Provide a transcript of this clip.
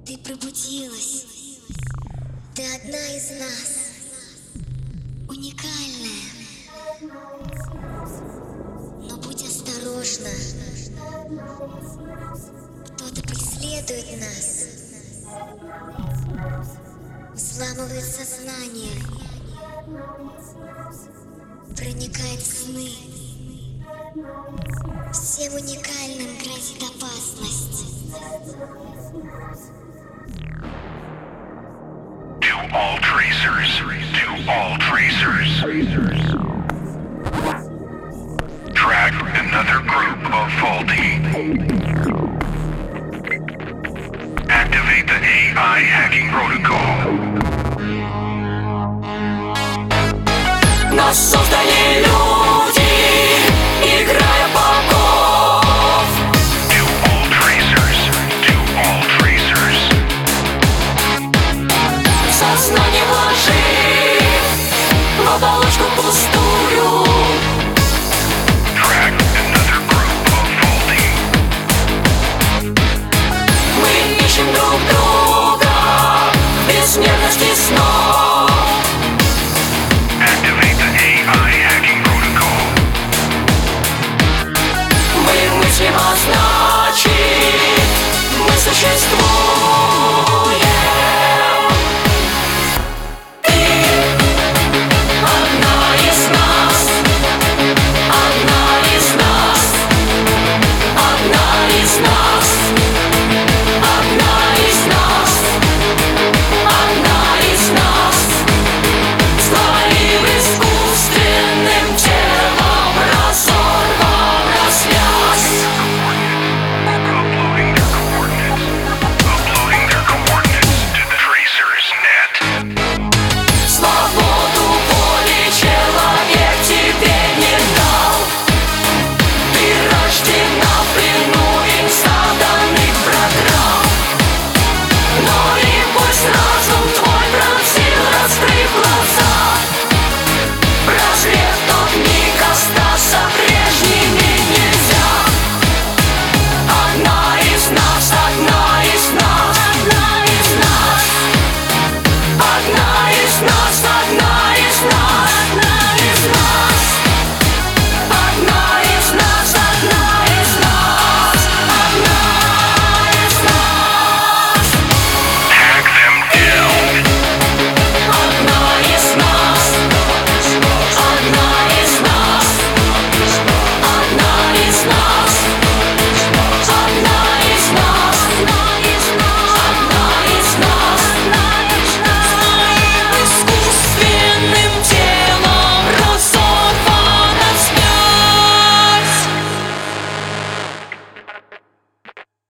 Ты пробудилась. Ты одна из нас. Уникальная. Но будь осторожна. Кто-то преследует нас. Взламывает сознание. Проникает в сны. Всем уникальным грозит опасность. To all tracers. Track another group of faulty. Activate the AI hacking protocol. Нас создали люди.